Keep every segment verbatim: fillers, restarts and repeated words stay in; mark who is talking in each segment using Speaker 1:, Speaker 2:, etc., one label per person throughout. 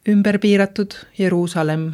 Speaker 1: Ümber piiratud Jeruusalemm.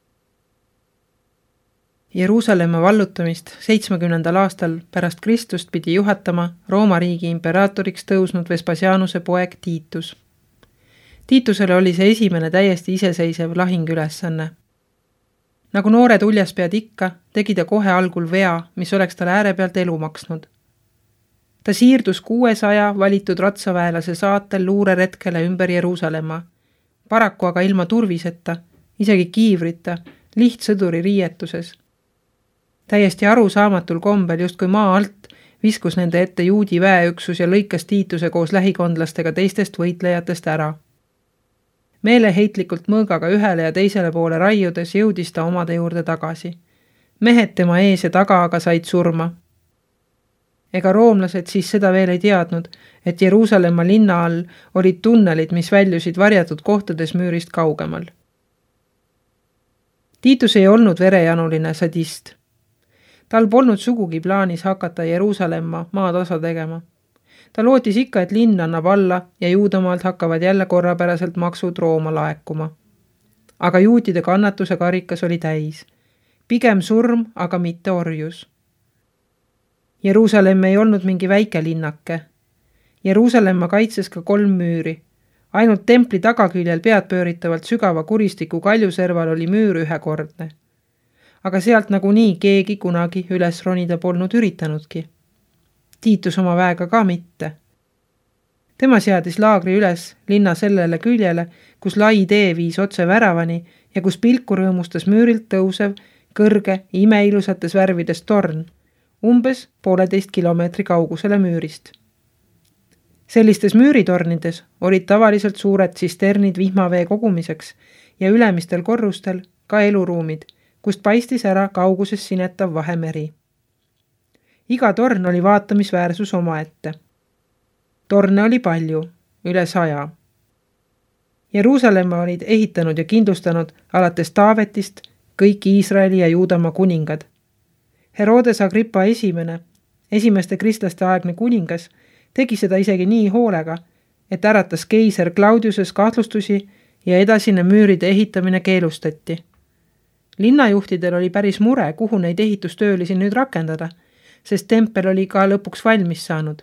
Speaker 1: Jeruusalemma vallutamist seitsmekümnendal aastal pärast Kristust pidi juhatama Rooma riigi imperaatoriks tõusnud Vespasianuse poeg Tiitus. Tiitusele oli see esimene täiesti iseseisev lahingülesanne. Nagu noore tuljaspead ikka, tegi ta kohe algul vea, mis oleks tal ääre pealt elu maksnud. Ta siirdus kuuesaja valitud ratsaväelase saatel luureretkele ümber Jeruusalemma, paraku aga ilma turviseta, isegi kiivrita, lihtsõduri riietuses. Täiesti arusaamatul kombel justkui maa alt viskus nende ette juudi väeüksus ja lõikas Tiituse koos lähikondlastega teistest võitlejatest ära. Meeleheitlikult mõõgaga ühele ja teisele poole raiudes jõudis ta omade juurde tagasi. Mehed tema ees ja taga aga said surma. Ega roomlased siis seda veel ei teadnud, et Jeruusalemma linna all olid tunnelid, mis väljusid varjatud kohtades müürist kaugemal. Tiitus ei olnud verejanuline sadist. Tal polnud sugugi plaanis hakata Jeruusalemma maatasa tegema. Ta lootis ikka, et linn annab alla ja juudamaalt hakkavad jälle korrapäraselt maksud Rooma laekuma. Aga juutide kannatuse karikas oli täis. Pigem surm, aga mitte orjus. Jeruusalemm ei olnud mingi väike linnake. Jeruusalemma kaitses ka kolm müüri. Ainult templi tagaküljel pead pööritavalt sügava kuristiku kaljuserval oli müür ühekordne. Aga sealt nagunii keegi kunagi üles ronida polnud üritanudki. Tiitus oma väega ka mitte. Tema seadis laagri üles linna sellele küljele, kus lai tee viis otse väravani ja kus pilku rõõmustas müürilt tõusev, kõrge, imeilusates värvides torn, umbes pooleteist kilomeetri kaugusele müürist. Sellistes müüritornides olid tavaliselt suured tsisternid vihmavee kogumiseks ja ülemistel korrustel ka eluruumid, kust paistis ära kauguses sinetav Vahemeri. Iga torn oli vaatamisväärsus omaette. Torne oli palju, üle saja. Jeruusalemma olid ehitanud ja kindlustanud alates Taavetist kõik Iisraeli ja Juudamaa kuningad. Herodes Agrippa esimene, esimeste kristlaste aegne kuningas, tegi seda isegi nii hoolega, et äratas keiser Claudiuses kahtlustusi ja edasine müüride ehitamine keelustati. Linnajuhtidel oli päris mure, kuhu neid ehitustöölisi nüüd rakendada, sest tempel oli ka lõpuks valmis saanud.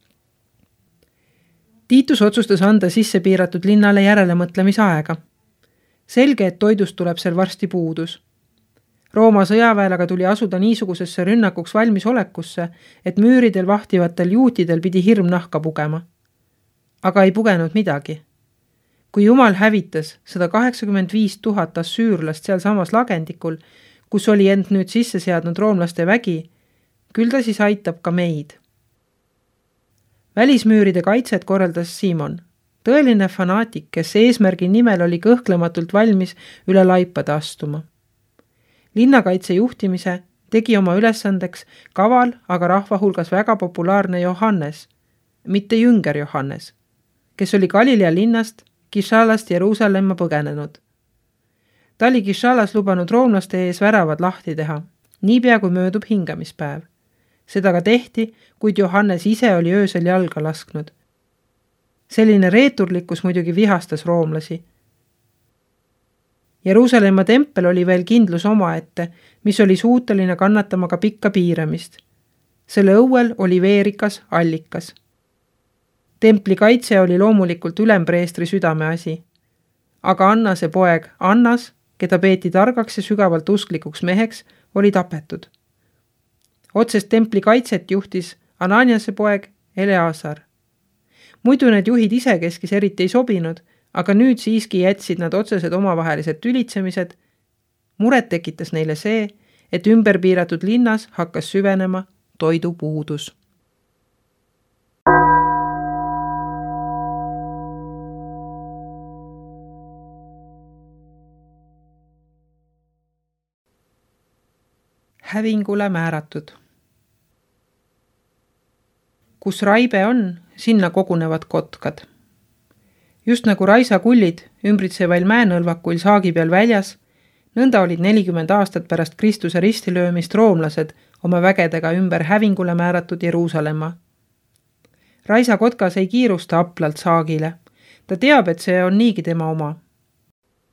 Speaker 1: Tiitus otsustas anda sisse piiratud linnale järelemõtlemisaega. Selge, et toidust tuleb seal varsti puudus. Rooma sõjaväelaga tuli asuda niisugusesse rünnakuks valmisolekusse, et müüridel vahtivatel juutidel pidi hirm nahka pugema. Aga ei pugenud midagi. Kui Jumal hävitas sada kaheksakümmend viis tuhat assüürlast seal samas lagendikul, kus oli end nüüd sisse seadnud roomlaste vägi, küll ta siis aitab ka meid. Välismüüride kaitset korraldas Simon, tõeline fanaatik, kes eesmärgi nimel oli kõhklematult valmis üle laipade astuma. Linnakaitse juhtimise tegi oma ülesandeks kaval, aga rahva hulgas väga populaarne Johannes, mitte jünger Johannes, kes oli Galilea linnast Kishalast Jeruusalemma põgenenud. Ta oli Kishalas lubanud roomlaste ees väravad lahti teha, niipea kui möödub hingamispäev. Seda ka tehti, kuid Johannes ise oli öösel jalga lasknud. Selline reeturlikkus muidugi vihastas roomlasi. Jeruusalemma tempel oli veel kindlus omaette, mis oli suuteline kannatama ka pikka piiramist. Selle õuel oli veerikas allikas. Templi kaitse oli loomulikult ülempreestri südameasi. Aga Annase poeg Annas, keda peeti targaks ja sügavalt usklikuks meheks, oli tapetud. Otsest templi kaitset juhtis Ananiase poeg Eleazar. Muidu need juhid ise keskis eriti ei sobinud, aga nüüd siiski jätsid nad otsesed omavahelised tülitsemised. Muret tekitas neile see, et ümber piiratud linnas hakkas süvenema toidupuudus. Hävingule määratud. Kus raibe on, sinna kogunevad kotkad. Just nagu raisakullid ümbritsevail mäenõlvakuil saagi peal väljas, nõnda olid nelikümmend aastat pärast Kristuse ristilöömist roomlased oma vägedega ümber hävingule määratud Jeruusalemma. Raisa kotkas ei kiirusta aplalt saagile. Ta teab, et see on niigi tema oma.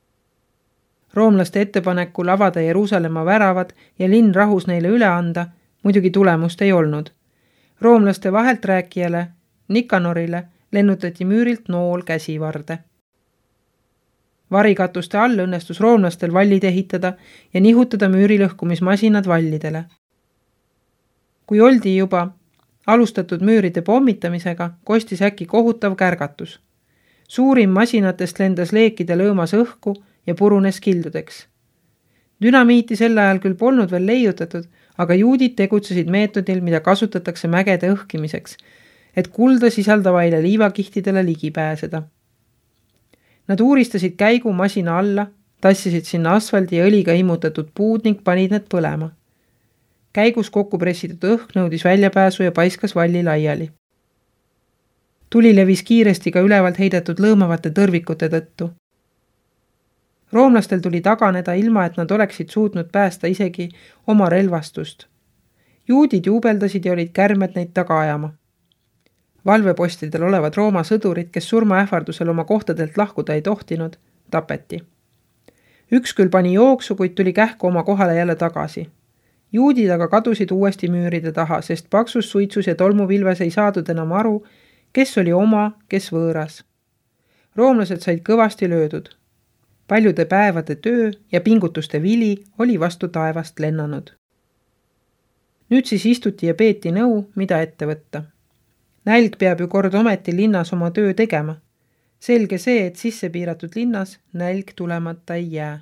Speaker 1: Roomlaste ettepanekul avada Jeruusalemma väravad ja linn rahus neile üle anda, muidugi tulemust ei olnud. Roomlaste vahelt rääkijale, Nikanorile, lennutati müürilt nool käsivarde. Varikatuste all õnnestus roomlastel vallid ehitada ja nihutada müürilõhkumismasinad vallidele. Kui oldi juba alustatud müüride pommitamisega, kostis äkki kohutav kärgatus. Suurim masinatest lendas leekide lõõmas õhku ja purunes kildudeks. Dünamiiti sel ajal küll polnud veel leiutatud, aga juudid tegutsesid meetodil, mida kasutatakse mägede õhkimiseks, et kulda sisaldavaile liivakihtidele ligi pääseda. Nad uuristasid käigu masina alla, tassisid sinna asfaldi ja õliga immutatud puud ning panid need põlema. Käigus kokku pressitud õhk nõudis väljapääsu ja paiskas valli laiali. Tuli levis kiiresti ka ülevalt heidetud lõõmavate tõrvikute tõttu. Roomlastel tuli taganeda ilma, et nad oleksid suutnud päästa isegi oma relvastust. Juudid juubeldasid ja olid kärmed neid taga ajama. Valvepostidel olevad Rooma sõdurid, kes surmaähvardusel oma kohtadelt lahkuda ei tohtinud, tapeti. Üks küll pani jooksu, kuid tuli kähku oma kohale jälle tagasi. Juudid aga kadusid uuesti müüride taha, sest paksus suitsus ja tolmupilves ei saadud enam aru, kes oli oma, kes võõras. Roomlased said kõvasti löödud. Paljude päevade töö ja pingutuste vili oli vastu taevast lennanud. Nüüd siis istuti ja peeti nõu, mida ette võtta. Nälg peab ju kord ometi linnas oma töö tegema. Selge see, et sisse piiratud linnas nälg tulemata ei jää.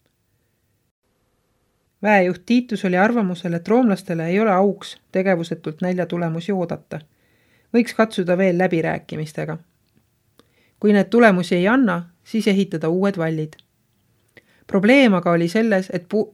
Speaker 1: Väejuht Tiitus oli arvamusel, et roomlastele ei ole auks tegevusetult nälja tulemusi oodata. Võiks katsuda veel läbirääkimistega. Kui need tulemusi ei anna, siis ehitada uued vallid. Probleem aga oli selles, et pu...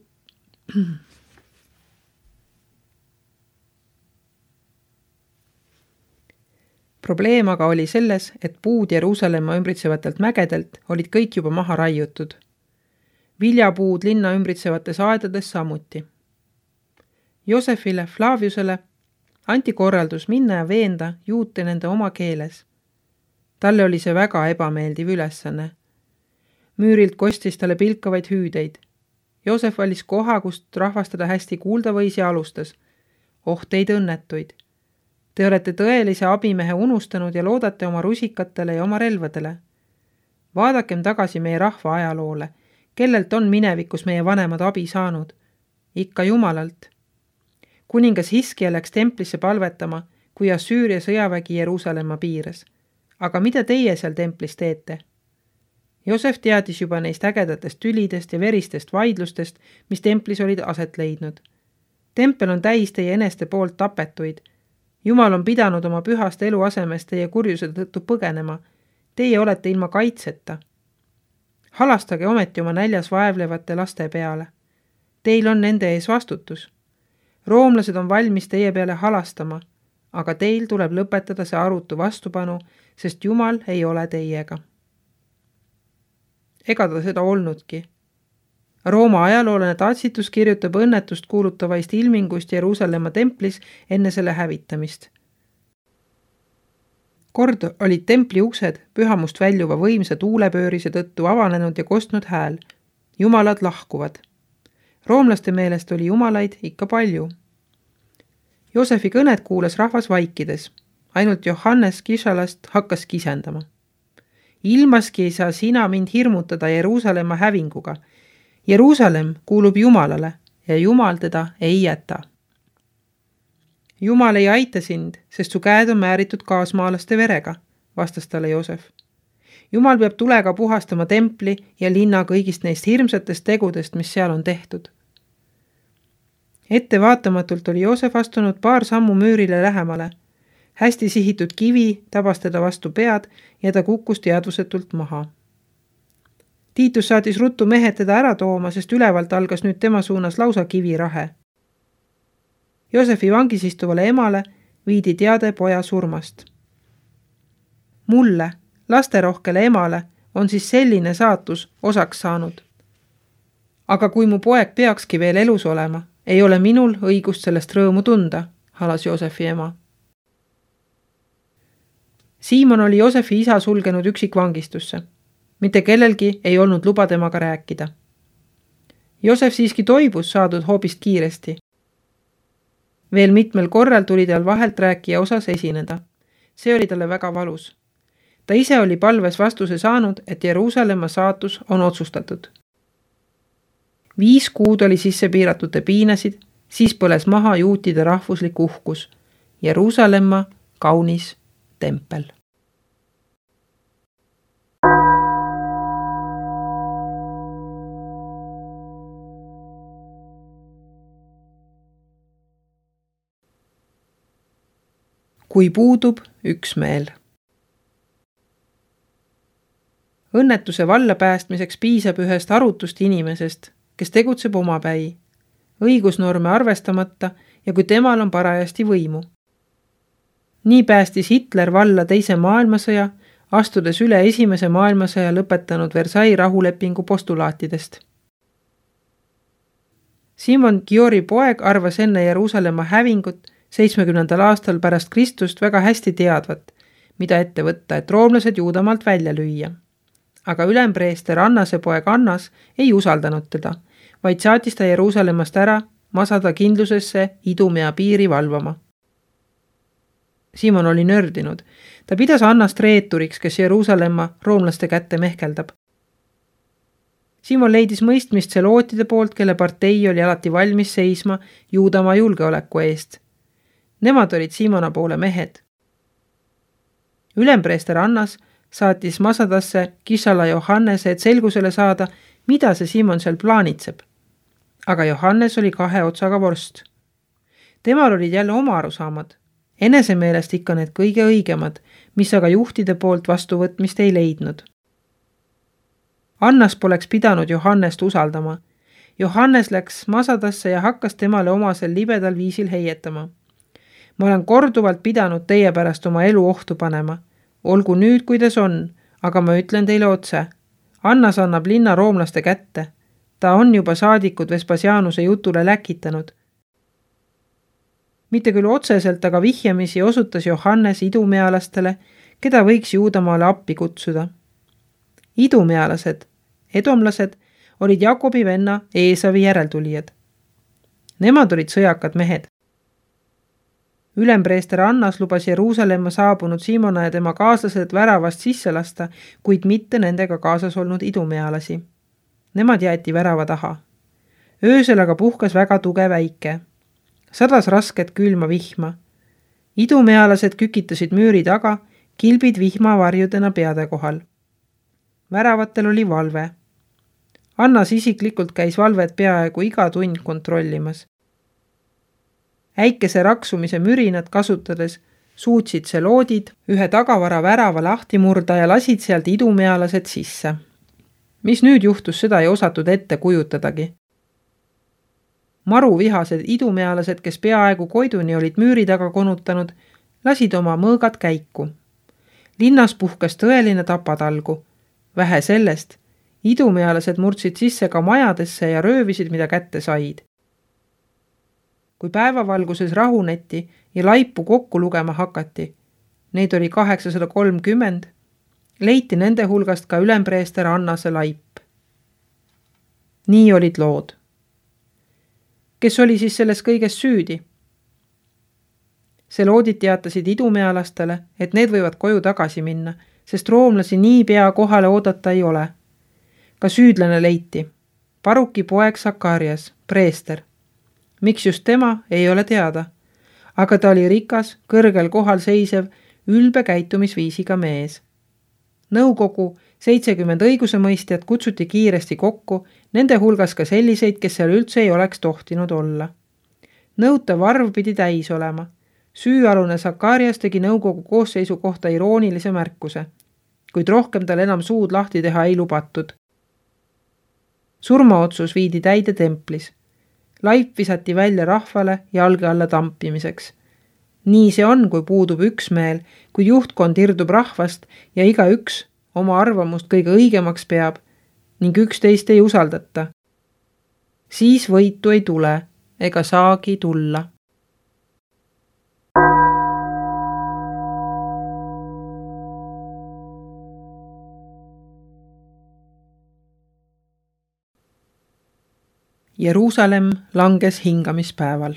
Speaker 1: Probleem aga oli selles, et puud Jeruusalemma ümbritsevatelt mägedelt olid kõik juba maha raiutud. Viljapuud linna ümbritsevates aedades samuti. Joosefile, Flaviusele anti korraldus minna ja veenda juute nende oma keeles. Talle oli see väga ebameeldiv ülesanne. Müürilt kostis talle pilkavaid hüüdeid. Joosef valis koha, kust rahvastada hästi kuulda võis ja alustas. Oh teid õnnetuid! Te olete tõelise abimehe unustanud ja loodate oma rusikatele ja oma relvadele. Vaadakem tagasi meie rahva ajaloole, kellelt on minevikus meie vanemad abi saanud. Ikka Jumalalt. Kuningas Hiskia läks templisse palvetama, kui Assüüria sõjavägi Jeruusalemma piires. Aga mida teie seal templis teete? Joosef teadis juba neist ägedatest tülidest ja veristest vaidlustest, mis templis olid aset leidnud. Tempel on täis teie eneste poolt tapetuid. Jumal on pidanud oma pühast eluasemest teie kurjuse tõttu põgenema. Teie olete ilma kaitseta. Halastage ometi oma näljas vaevlevate laste peale. Teil on nende ees vastutus. Roomlased on valmis teie peale halastama, aga teil tuleb lõpetada see arutu vastupanu, sest Jumal ei ole teiega. Ega ta seda olnudki. Rooma ajaloolane Tacitus kirjutab õnnetust kuulutavaist ilmingust Jeruusalemma templis enne selle hävitamist. Kord olid templi uksed pühamust väljuva võimsa tuulepöörise tõttu avanenud ja kostnud hääl. Jumalad lahkuvad. Roomlaste meelest oli jumalaid ikka palju. Joosefi kõned kuulas rahvas vaikides. Ainult Johannes Kisalast hakkas kisendama. Ilmaski ei saa sina mind hirmutada Jeruusalemma hävinguga. Jeruusalem kuulub Jumalale ja Jumal teda ei jäta. Jumal ei aita sind, sest su käed on määritud kaasmaalaste verega, vastas talle Joosef. Jumal peab tulega puhastama templi ja linna kõigist neist hirmsatest tegudest, mis seal on tehtud. Ettevaatamatult oli Joosef astunud paar sammu müürile lähemale. Hästi sihitud kivi tabas teda vastu pead ja ta kukkus teadvusetult maha. Tiitus saatis ruttu mehed teda ära tooma, sest ülevalt algas nüüd tema suunas lausa kivirahe. Joosefi vangis istuvale emale viidi teade poja surmast. Mulle, lasterohkele emale, on siis selline saatus osaks saanud. Aga kui mu poeg peakski veel elus olema, ei ole minul õigust sellest rõõmu tunda, halas Joosefi ema. Siimon oli Joosefi isa sulgenud üksikvangistusse. Mitte kellelgi ei olnud luba temaga rääkida. Joosef siiski toibus saadud hoopist kiiresti. Veel mitmel korral tuli tal vahelt rääkija osas esineda. See oli talle väga valus. Ta ise oli palves vastuse saanud, et Jeruusalemma saatus on otsustatud. Viis kuud oli sisse piiratute piinasid, siis põles maha juutide rahvuslik uhkus. Jeruusalemma kaunis tempel. Kui puudub üksmeel. Õnnetuse valla päästmiseks piisab ühest arutust inimesest, kes tegutseb omapäi, õigusnorme arvestamata ja kui temal on parajasti võimu. Nii päästis Hitler valla teise maailmasõja, astudes üle esimese maailmasõja lõpetanud Versailles rahulepingu postulaatidest. Simon Giori poeg arvas enne Jeruusalemma hävingut seitsmekümnendal aastal pärast Kristust väga hästi teadvat, mida ette võtta, et roomlased Juudamaalt välja lüüa. Aga ülempreester Annase poeg Annas ei usaldanud teda, vaid saatis ta Jeruusalemmast ära Masada kindlusesse Idumea piiri valvama. Simon oli nördinud. Ta pidas Annast reeturiks, kes Jeruusalemma roomlaste kätte mehkeldab. Simon leidis mõistmist selootide poolt, kelle partei oli alati valmis seisma Juudamaa julgeoleku eest. Nemad olid Simona poole mehed. Ülempreester Annas saatis Masadasse Kisala Johannese, et selgusele saada, mida see Simon seal plaanitseb. Aga Johannes oli kahe otsaga vorst. Temal olid jälle oma arusaamad. Enese meelest ikka need kõige õigemad, mis aga juhtide poolt vastuvõtmist ei leidnud. Annas poleks pidanud Johannest usaldama. Johannes läks Masadasse ja hakkas temale omasel libedal viisil heietama. Ma olen korduvalt pidanud teie pärast oma elu ohtu panema. Olgu nüüd, kuidas on, aga ma ütlen teile otse. Annas annab linna roomlaste kätte. Ta on juba saadikud Vespasianuse jutule läkitanud. Mitte küll otseselt, aga vihjamisi osutas Johannes idumealastele, keda võiks Juudamaale appi kutsuda. Idumealased, edomlased, olid Jakobi venna Eesavi järeltulijad. Nemad olid sõjakad mehed. Ülempreester Annas lubas Jeruusalemma saabunud Simona ja tema kaaslased väravast sisse lasta, kuid mitte nendega kaasas olnud idumealasi. Nemad jäeti värava taha. Öösel aga puhkas väga tugev äike. Sadas rasket külma vihma. Idumealased kükitasid müüri taga, kilbid vihmavarjudena peade kohal. Väravatel oli valve. Annas isiklikult käis valvet peaaegu iga tund kontrollimas. Äikese raksumise mürinat kasutades suutsid seloodid ühe tagavara värava lahti murda ja lasid sealt idumealased sisse. Mis nüüd juhtus, seda ei osatud ette kujutadagi. Maruvihased idumealased, kes peaaegu koiduni olid müüri taga konutanud, lasid oma mõõgad käiku. Linnas puhkas tõeline tapatalgu. Vähe sellest, idumealased murdsid sisse ka majadesse ja röövisid, mida kätte said. Kui päevavalguses rahuneti ja laipu kokku lugema hakati, neid oli kaheksasada kolmkümmend, leiti nende hulgast ka ülempreester Annase laip. Nii olid lood. Kes oli siis selles kõiges süüdi? Seloodid teatasid idumealastele, et need võivad koju tagasi minna, sest roomlasi nii pea kohale oodata ei ole. Ka süüdlane leiti. Paruki poeg Sakarias, preester. Miks just tema, ei ole teada. Aga ta oli rikas, kõrgel kohal seisev, ülbe käitumisviisiga mees. Nõukogu seitsekümmend õigusemõistjat kutsuti kiiresti kokku, nende hulgas ka selliseid, kes seal üldse ei oleks tohtinud olla. Nõutav arv pidi täis olema. Süüalune Sakarias tegi nõukogu koosseisu kohta iroonilise märkuse, kuid rohkem tal enam suud lahti teha ei lubatud. Surmaotsus viidi täide templis. Laip visati välja rahvale jalge alla tampimiseks. Nii see on, kui puudub üksmeel, kui juhtkond irdub rahvast ja iga üks oma arvamust kõige õigemaks peab ning üksteist ei usaldata. Siis võitu ei tule ega saagi tulla. Jeruusalemm langes hingamispäeval.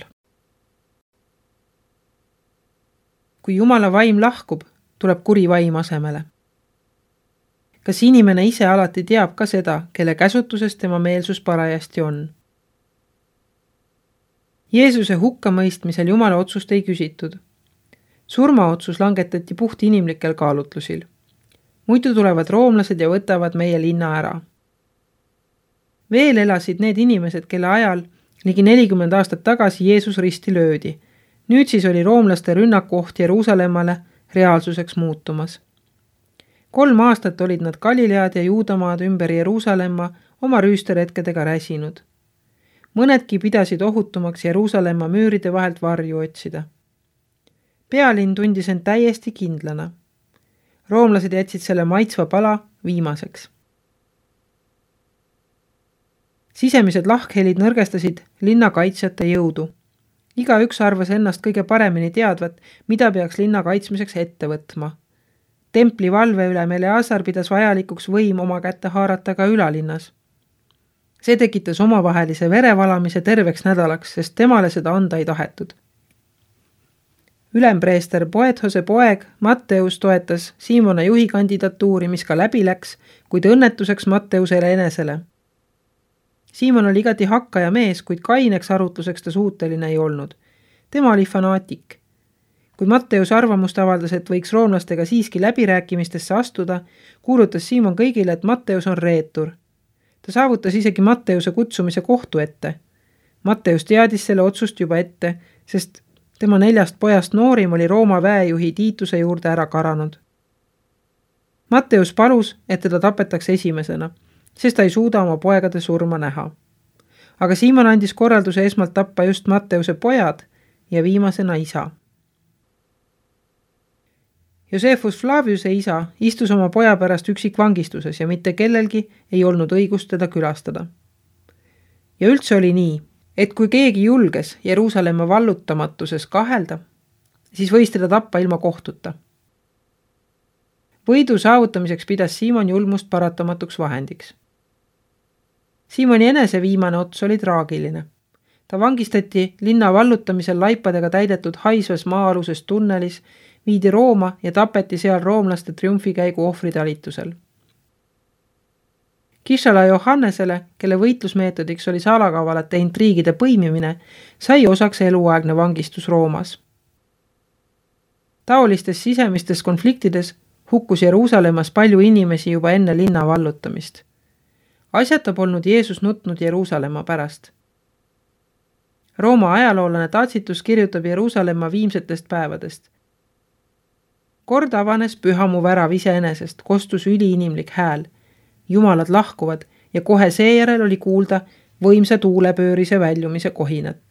Speaker 1: Kui Jumala vaim lahkub, tuleb kuri vaim asemele. Kas inimene ise alati teab ka seda, kelle käsutuses tema meelsus parajasti on? Jeesuse hukkamõistmisel Jumala otsust ei küsitud. Surmaotsus langetati puht inimlikel kaalutlusil. Muidu tulevad roomlased ja võtavad meie linna ära. Veel elasid need inimesed, kelle ajal ligi nelikümmend aastat tagasi Jeesus risti löödi. Nüüd siis oli roomlaste rünnakuoht Jeruusalemmale reaalsuseks muutumas. Kolm aastat olid nad Galilead ja Juudamaad ümber Jeruusalemma oma rüüsteretkedega räsinud. Mõnedki pidasid ohutumaks Jeruusalemma müüride vahelt varju otsida. Pealinn tundis end täiesti kindlana. Roomlased jätsid selle maitsva pala viimaseks. Sisemised lahkhelid nõrgestasid linna kaitsjate jõudu. Iga üks arvas ennast kõige paremini teadvat, mida peaks linna kaitsmiseks ette võtma. Templi valve üle Eleazar pidas vajalikuks võim oma kätte haarata ka ülalinnas. See tekitas omavahelise verevalamise terveks nädalaks, sest temale seda anda ei tahetud. Ülempreester Boethose poeg Matteus toetas Siimona juhi kandidatuuri, mis ka läbi läks, kuid õnnetuseks Matteusele enesele. Siimon oli igati hakkaja mees, kuid kaineks arutluseks ta suuteline ei olnud. Tema oli fanaatik. Kui Matteus arvamust avaldas, et võiks roomlastega siiski läbirääkimistesse astuda, kuulutas Siimon kõigile, et Matteus on reetur. Ta saavutas isegi Matteuse kutsumise kohtu ette. Matteus teadis selle otsust juba ette, sest tema neljast pojast noorim oli Rooma väejuhi Tiituse juurde ära karanud. Matteus palus, et teda tapetakse esimesena, sest ta ei suuda oma poegade surma näha. Aga Siimon andis korralduse esmalt tappa just Matteuse pojad ja viimasena isa. Josephus Flaviuse isa istus oma poja pärast üksikvangistuses ja mitte kellelgi ei olnud õigust teda külastada. Ja üldse oli nii, et kui keegi julges Jeruusalemma vallutamatuses kahelda, siis võis teda tappa ilma kohtuta. Võidu saavutamiseks pidas Siimon julmust paratamatuks vahendiks. Siimoni enese viimane ots oli traagiline. Ta vangistati linna vallutamisel laipadega täidetud haisvas maa-aluses tunnelis, viidi Rooma ja tapeti seal roomlaste triumfikäigu ohvritalitusel. Kishala Johannesele, kelle võitlusmeetodiks oli salakavalate intriigide põimimine, sai osaks eluaegne vangistus Roomas. Taolistes sisemistes konfliktides hukkus Jeruusalemmas palju inimesi juba enne linna vallutamist. Asjata polnud Jeesus nutnud Jeruusalemma pärast. Rooma ajaloolane Tacitus kirjutab Jeruusalemma viimsetest päevadest. Kord avanes pühamu värav iseenesest, kostus üliinimlik hääl. Jumalad lahkuvad ja kohe seejärel oli kuulda võimsa tuulepöörise väljumise kohinat.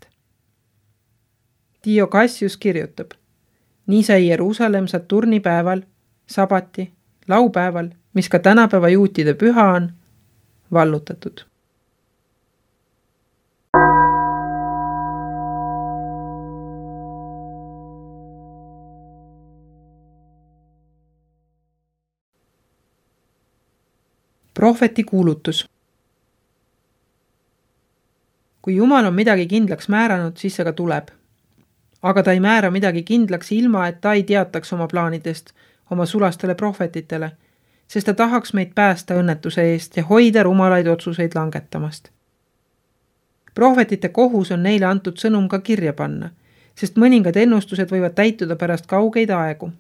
Speaker 1: Dio Cassius kirjutab, nii sai Jeruusalemm Saturni päeval, sabati, laupäeval, mis ka tänapäeva juutide püha on, vallutatud. Prohveti kuulutus. Kui Jumal on midagi kindlaks määranud, siis see ka tuleb. Aga ta ei määra midagi kindlaks ilma, et ta ei teataks oma plaanidest oma sulastele prohvetitele, sest ta tahaks meid päästa õnnetuse eest ja hoida rumalaid otsuseid langetamast. Prohvetite kohus on neile antud sõnum ka kirja panna, sest mõningad ennustused võivad täituda pärast kaugeid aegu.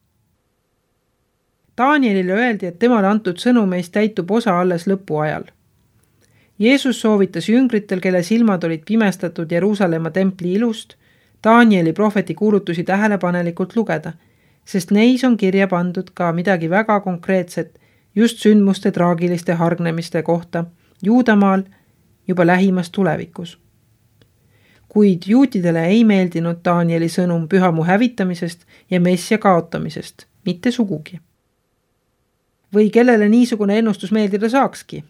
Speaker 1: Danielile öeldi, et temale antud sõnumeist täitub osa alles lõpuajal. Jeesus soovitas jüngritel, kelle silmad olid pimestatud Jeruusalemma templi ilust, Danieli prohveti kuulutusi tähelepanelikult lugeda, sest neis on kirja pandud ka midagi väga konkreetset just sündmuste traagiliste hargnemiste kohta Juudamaal juba lähimas tulevikus. Kuid juutidele ei meeldinud Danieli sõnum pühamu hävitamisest ja messia kaotamisest, mitte sugugi. Või kellele niisugune ennustus meeldida saakski.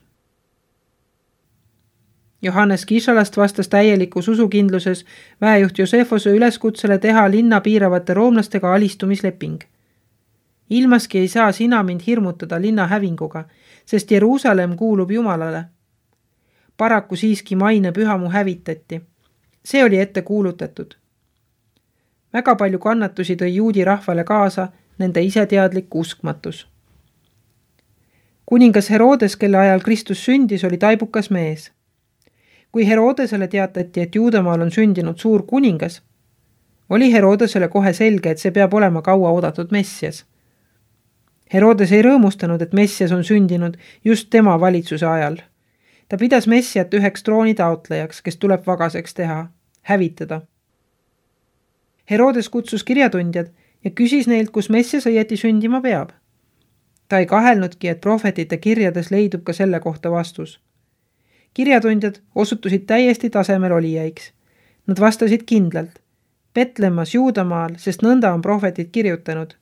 Speaker 1: Johannes Kishalast vastas täielikus usukindluses väejuht Josephose üleskutsele teha linna piiravate roomlastega alistumisleping. Ilmaski ei saa sina mind hirmutada linna hävinguga, sest Jeruusalemm kuulub Jumalale. paraku siiski maine pühamu hävitati. See oli ette kuulutatud. Väga palju kannatusi tõi juudi rahvale kaasa nende iseteadlik uskmatus. Kuningas Herodes, kelle ajal Kristus sündis, oli taibukas mees. Kui Herodesele teatati, et Juudamaal on sündinud suur kuningas, oli Herodesele kohe selge, et see peab olema kaua oodatud Messias. Herodes ei rõõmustanud, et Messias on sündinud just tema valitsuse ajal. Ta pidas Messiat üheks trooni taotlejaks, kes tuleb vagaseks teha, hävitada. Herodes kutsus kirjatundjad ja küsis neilt, kus Messias õieti sündima peab. Ta ei kahelnudki, et prohvetite kirjades leidub ka selle kohta vastus. Kirjatundjad osutusid täiesti tasemel olijaiks. Nad vastasid kindlalt, Betlemmas Juudamaal, sest nõnda on prohvetid kirjutanud.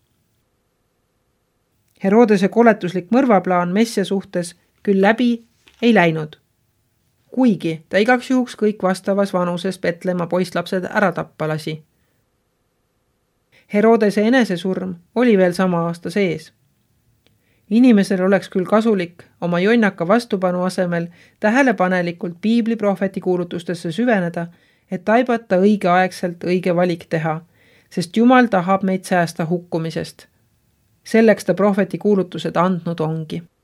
Speaker 1: Herodese koletuslik mõrvaplaan Messia suhtes küll läbi ei läinud. Kuigi ta igaks juhuks kõik vastavas vanuses Betlemma poisslapsed ära tappa lasi. Herodese enesesurm oli veel sama aasta sees. Inimesel oleks küll kasulik oma jonnaka vastupanu asemel tähelepanelikult piibli prohveti kuulutustesse süveneda, et taibata õigeaegselt õige valik teha, sest Jumal tahab meid säästa hukkumisest. Selleks ta prohveti kuulutused andnud ongi.